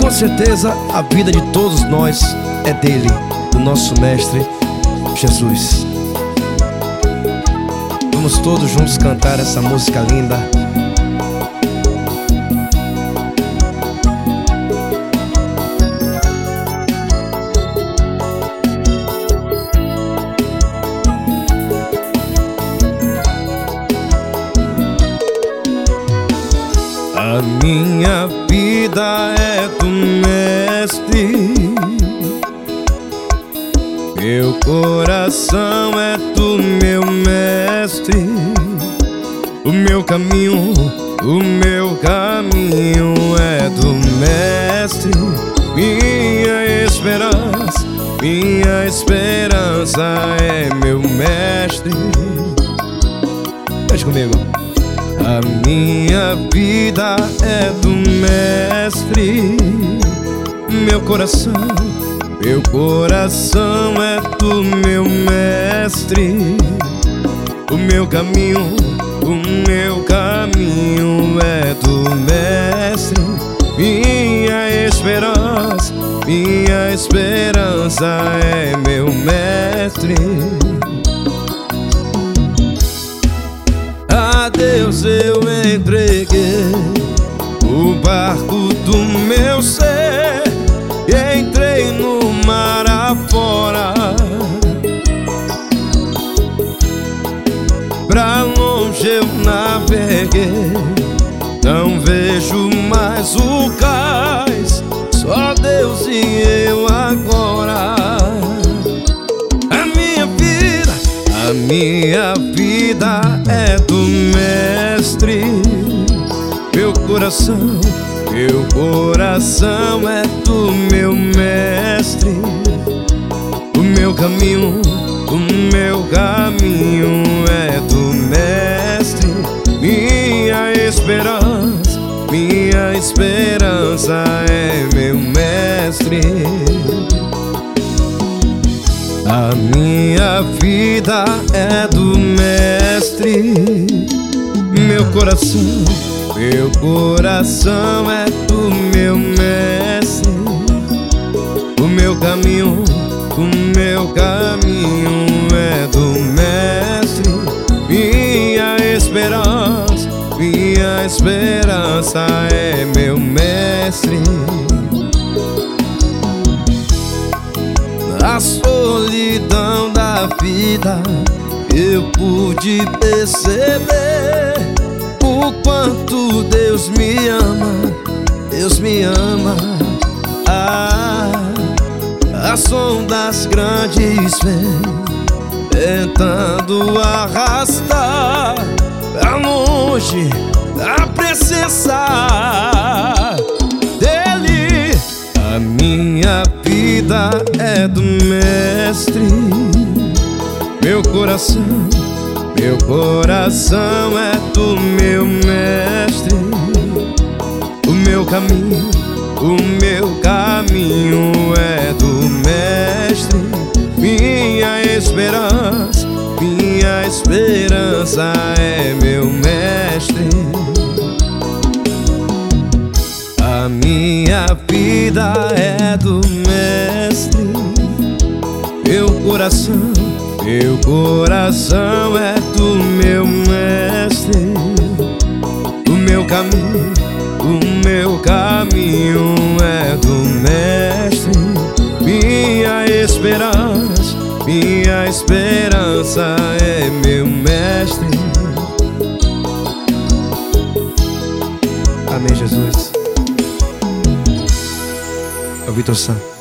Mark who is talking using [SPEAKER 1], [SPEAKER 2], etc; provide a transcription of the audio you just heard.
[SPEAKER 1] com certeza a vida de todos nós é dele, do nosso Mestre Jesus. Vamos todos juntos cantar essa música linda. A minha vida é do Mestre, meu coração é do meu Mestre, o meu caminho é do Mestre. Minha esperança é meu Mestre. Cante comigo. A minha vida é do Mestre, meu coração é do meu Mestre, o meu caminho é do Mestre. Minha esperança é meu Mestre. A Deus eu entreguei o barco do meu ser e entrei no mar afora. Pra longe eu naveguei, não vejo mais o cais, só Deus e eu agora. A minha vida é do Mestre, meu coração é do meu Mestre, o meu caminho é do Mestre. Minha esperança é meu Mestre. A minha vida é do Mestre, meu coração é do meu Mestre, o meu caminho é do Mestre. Minha esperança é meu Mestre. Na solidão da vida eu pude perceber o quanto Deus me ama. As ondas grandes vêm tentando arrastar pra longe a presença dele. A minha vida é do Mestre, meu coração é do meu Mestre, o meu caminho é do Mestre. Minha esperança é meu Mestre. A minha vida é do Mestre, meu coração é do meu Mestre, o meu caminho é do Mestre. Minha esperança é meu Mestre. Amém, Jesus. É o Vitor Santos.